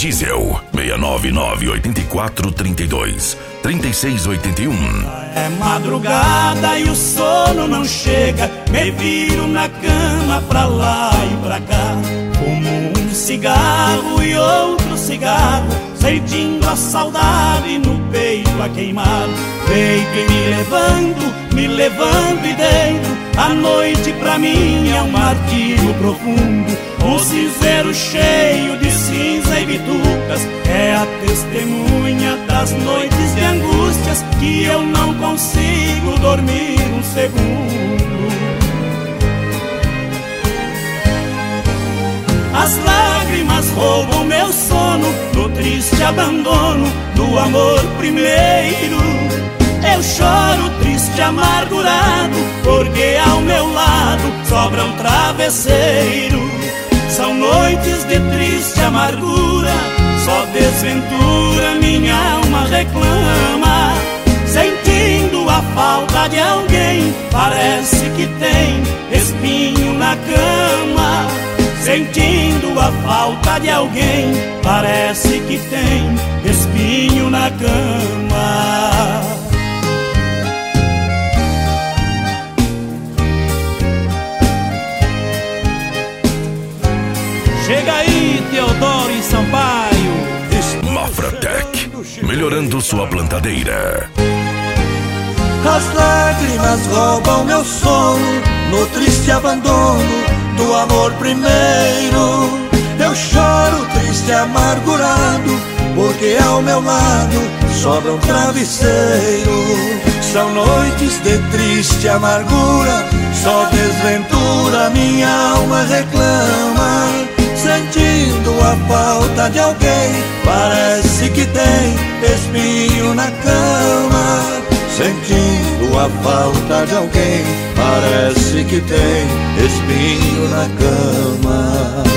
diesel 699-8432-3681. É madrugada e o sono não chega, me viro na cama pra lá e pra cá. Fumo um cigarro e outro cigarro, sentindo a saudade no peito a queimar. Peito e me levando e dentro. A noite pra mim é um martírio profundo, um cinzeiro cheio de cinza e bitucas. É a testemunha das noites de angústias que eu não consigo dormir um segundo. As lágrimas roubam meu sono no triste abandono do amor primeiro. Eu choro triste, amargurado, porque ao meu lado sobra um travesseiro. São noites de triste amargura, só desventura minha alma reclama. Sentindo a falta de alguém, parece que tem espinho na cama. Sentindo a falta de alguém, parece que tem espinho na cama. Chega aí, Teodoro e Sampaio. Mafratec, melhorando sua plantadeira. As lágrimas roubam meu sono no triste abandono do amor primeiro. Eu choro triste, amargurado, porque ao meu lado sobra um travesseiro. São noites de triste amargura, só desventura minha alma reclama. Sentindo a falta de alguém, parece que tem espinho na cama. Sentindo a falta de alguém, parece que tem espinho na cama.